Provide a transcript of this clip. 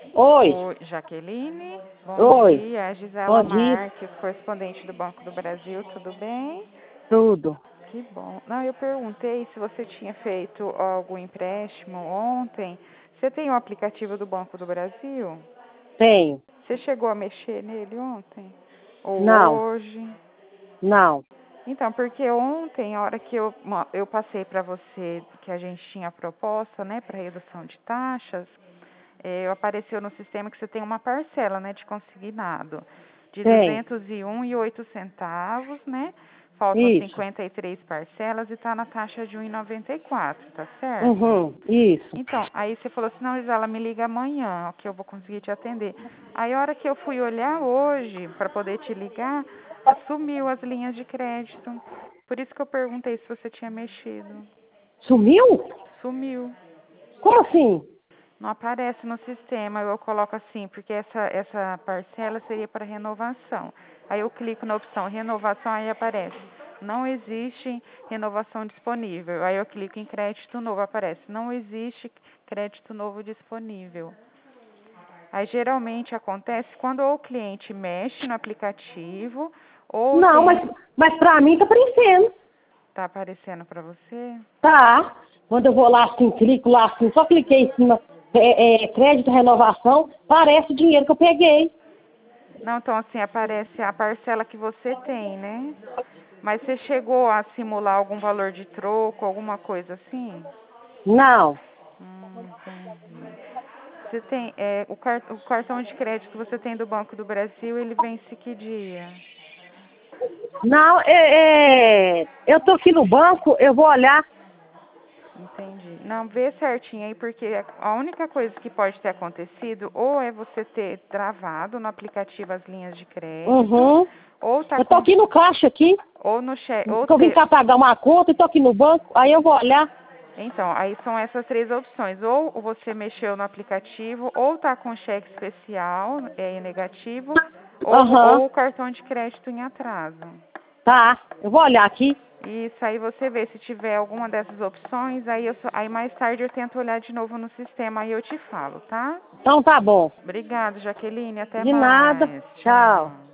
Oi. Oi, Jaqueline. Bom Oi. dia. É a Gisela Bom dia. Marques, correspondente do Banco do Brasil. Tudo bem? Tudo. Que bom. Não, eu perguntei se você tinha feito algum empréstimo ontem. Você tem o aplicativo do Banco do Brasil? Tenho. Você chegou a mexer nele ontem? Ou Não. hoje? Não. Então, porque ontem, a hora que eu passei para você que a gente tinha a proposta, né, para redução de taxas, apareceu no sistema que você tem uma parcela, né, de consignado de Tem. 201,08, né? Faltam Isso. 53 parcelas e está na taxa de 1,94, tá certo? Uhum. Isso. Então, aí você falou assim, não, Isala, me liga amanhã, que eu vou conseguir te atender. Aí a hora que eu fui olhar hoje, para poder te ligar, sumiu as linhas de crédito. Por isso que eu perguntei se você tinha mexido. Sumiu? Sumiu. Como assim? Não aparece no sistema, eu coloco assim, porque essa parcela seria para renovação. Aí eu clico na opção renovação, aí aparece. Não existe renovação disponível. Aí eu clico em crédito novo, aparece. Não existe crédito novo disponível. Aí geralmente acontece quando ou o cliente mexe no aplicativo, ou Não, tem. mas pra mim tá aparecendo. Tá aparecendo para você? Tá. Quando eu vou lá assim, clico lá assim, só cliquei em cima, crédito renovação, parece o dinheiro que eu peguei. Não, então assim, aparece a parcela que você tem, né? Mas você chegou a simular algum valor de troco, alguma coisa assim? Não. Entendi. Você tem, o cartão de crédito que você tem do Banco do Brasil, ele vence que dia? Não, eu tô aqui no banco, eu vou olhar. Entendi. Não, vê certinho aí, porque a única coisa que pode ter acontecido, ou é você ter travado no aplicativo as linhas de crédito, Uhum. ou tá Eu tô com, aqui no caixa aqui, ou no cheque, ou que eu vim ter. cá pagar uma conta e tô aqui no banco, aí eu vou olhar. Então, aí são essas três opções. Ou você mexeu no aplicativo, ou tá com cheque especial, negativo, Aham. ou o cartão de crédito em atraso. Tá, eu vou olhar aqui. Isso, aí você vê se tiver alguma dessas opções, aí mais tarde eu tento olhar de novo no sistema, aí eu te falo, tá? Então tá bom. Obrigada, Jaqueline, até De nada. mais. Tchau. Tchau.